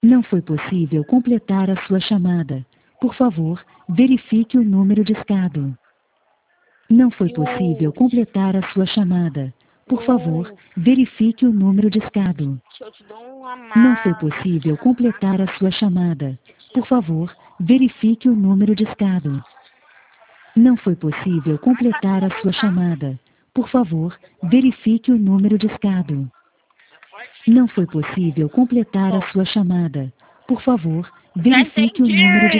Não foi possível completar a sua chamada. Por favor, verifique o número discado. Não foi possível completar a sua chamada. Por favor, verifique o número discado. Que eu te dou um Não foi amasso. possível completar a sua chamada. Por favor, verifique o número discado. Não foi possível completar a sua chamada. Por favor, verifique o número discado. Não foi possível completar a sua chamada. Por favor, Já verifique o número entendi.